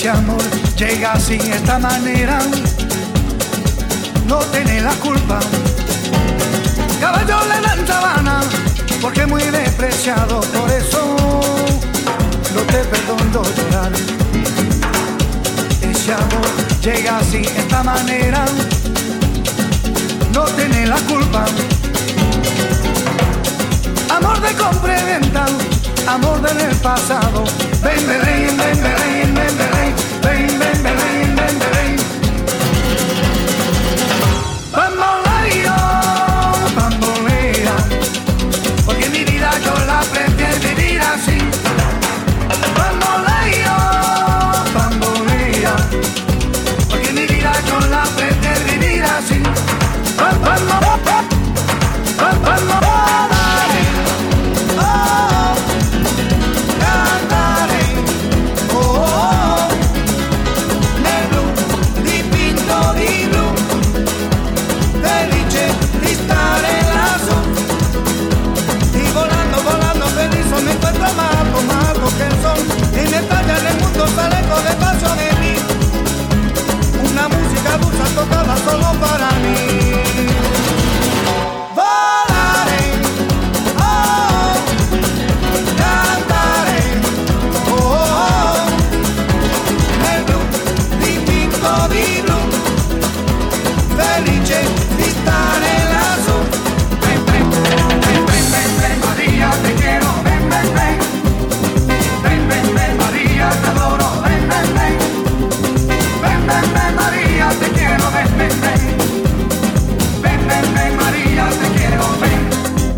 ese amor llega así, esta manera, no tiene la culpa. Caballo le dan sabana, porque es muy despreciado, por eso no te perdono llorar. Ese amor llega así, esta manera, no tiene la culpa. Amor de compra y venta, amor del pasado. Ven, ven, ven, ven, ven, ven, ven, ven, ven, ven, ven, ven, ven. Bamboleo, bambolea, porque mi vida yo la prefiero vivir así. Bamboleo, bambolea, porque mi vida yo la prefiero vivir así. Bamboleo, bamboleo. Me encuentro más que el sol y me estalla en el mundo, sale con el paso de mí. Una música dulce tocada solo para mí. Volaré, oh, cantaré, oh, oh, nel blu dipinto di blu, felice di stare lassù. Ven, ven, ven, ven, ven, ven, Maria, te quiero. Ven, ven, ven, ven, ven, María, te adoro, ven, ven, ven, ven, ven, ven, María, te quiero, ven, ven, ven, ven, ven, ven, María, te quiero, ven.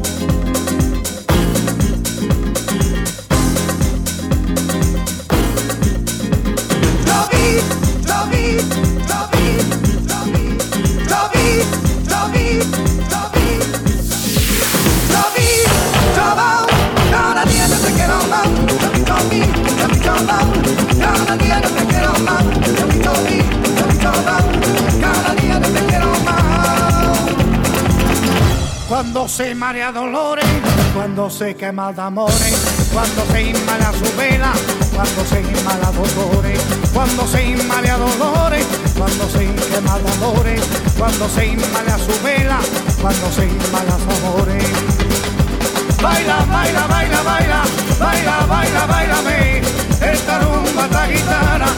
Cuando se marea dolores, cuando se quema de amores, cuando se inmala su vela, cuando se inmala dolores, cuando se inmala dolores, cuando se quema de amores, cuando se inmala su vela, cuando se inmala su amores. Baila, baila, baila, baila, baila, baila, bailame, esta rumba, esta guitarra,